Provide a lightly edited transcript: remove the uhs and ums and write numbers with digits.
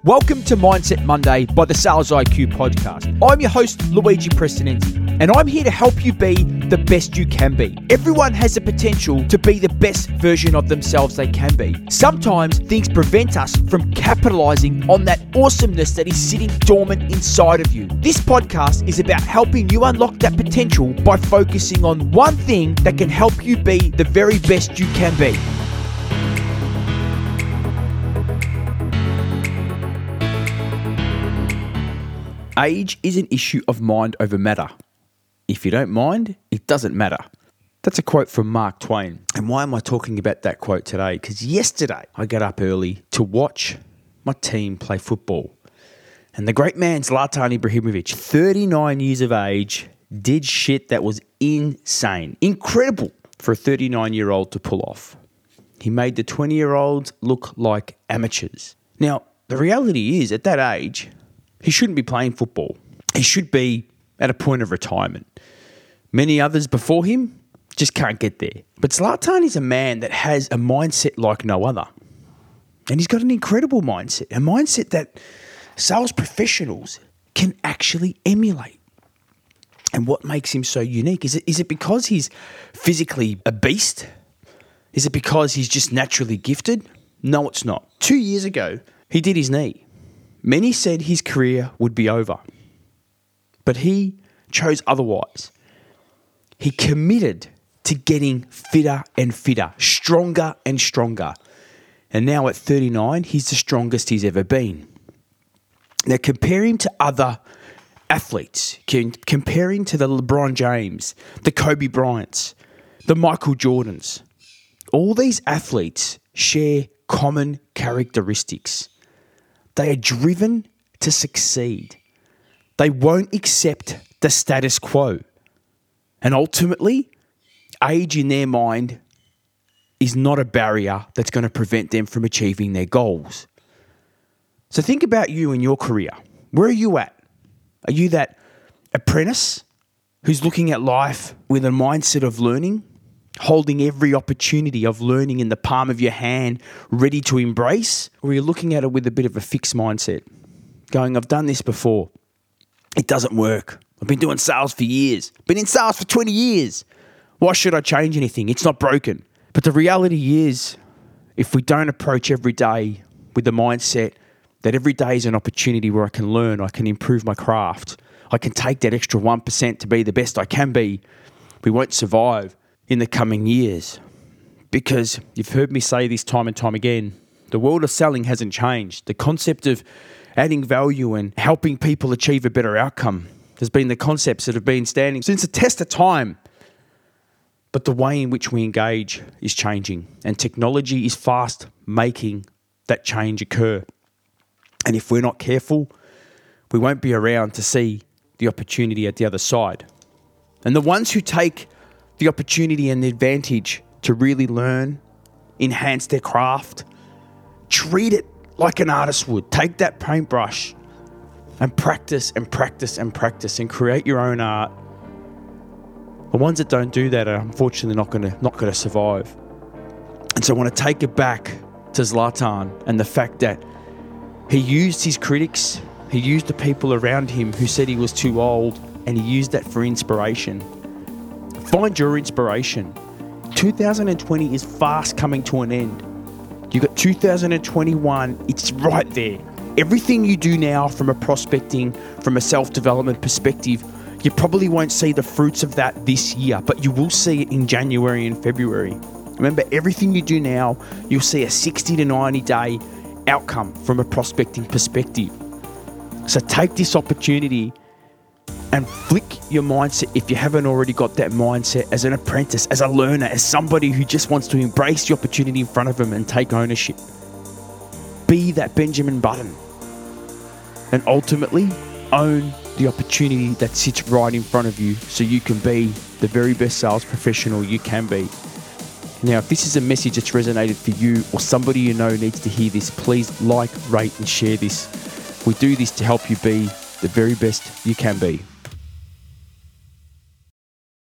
Welcome to Mindset Monday by the Sales IQ podcast. I'm your host, Luigi Prestinenzi, and I'm here to help you be the best you can be. Everyone has the potential to be the best version of themselves they can be. Sometimes things prevent us from capitalizing on that awesomeness that is sitting dormant inside of you. This podcast is about helping you unlock that potential by focusing on one thing that can help you be the very best you can be. Age is an issue of mind over matter. If you don't mind, it doesn't matter. That's a quote from Mark Twain. And why am I talking about that quote today? Because yesterday I got up early to watch my team play football. And the great man Zlatan Ibrahimovic, 39 years of age, did shit that was insane. Incredible for a 39-year-old to pull off. He made the 20-year-olds look like amateurs. Now, the reality is, at that age, he shouldn't be playing football. He should be at a point of retirement. Many others before him just can't get there. But Zlatan is a man that has a mindset like no other. And he's got an incredible mindset, a mindset that sales professionals can actually emulate. And what makes him so unique? Is it because he's physically a beast? Is it because he's just naturally gifted? No, it's not. 2 years ago, he did his knee. Many said his career would be over, but he chose otherwise. He committed to getting fitter and fitter, stronger and stronger. And now at 39, he's the strongest he's ever been. Now compare him to other athletes, compare him to the LeBron James, the Kobe Bryants, the Michael Jordans. All these athletes share common characteristics. They are driven to succeed. They won't accept the status quo. And ultimately, age in their mind is not a barrier that's going to prevent them from achieving their goals. So think about you in your career. Where are you at? Are you that apprentice who's looking at life with a mindset of learning, holding every opportunity of learning in the palm of your hand, ready to embrace? Or you're looking at it with a bit of a fixed mindset, going, I've done this before. It doesn't work. I've been doing sales for years. Been in sales for 20 years. Why should I change anything? It's not broken. But the reality is, if we don't approach every day with the mindset that every day is an opportunity where I can learn, I can improve my craft, I can take that extra 1% to be the best I can be, we won't survive in the coming years. Because you've heard me say this time and time again, the world of selling hasn't changed. The concept of adding value and helping people achieve a better outcome has been the concepts that have been standing since the test of time. But the way in which we engage is changing, and technology is fast making that change occur. And if we're not careful, we won't be around to see the opportunity at the other side. And the ones who take the opportunity and the advantage to really learn, enhance their craft, treat it like an artist would. Take that paintbrush and practice and practice and practice and create your own art. The ones that don't do that are unfortunately not going to survive. And so I want to take it back to Zlatan and the fact that he used his critics, he used the people around him who said he was too old, and he used that for inspiration. Find your inspiration. 2020 is fast coming to an end. You've got 2021, it's right there. Everything you do now from a prospecting, from a self-development perspective, you probably won't see the fruits of that this year, but you will see it in January and February. Remember, everything you do now, you'll see a 60 to 90 day outcome from a prospecting perspective. So take this opportunity and flick your mindset, if you haven't already got that mindset, as an apprentice, as a learner, as somebody who just wants to embrace the opportunity in front of them and take ownership. Be that Benjamin Button and ultimately own the opportunity that sits right in front of you so you can be the very best sales professional you can be. Now, if this is a message that's resonated for you or somebody you know needs to hear this, please like, rate and share this. We do this to help you be the very best you can be.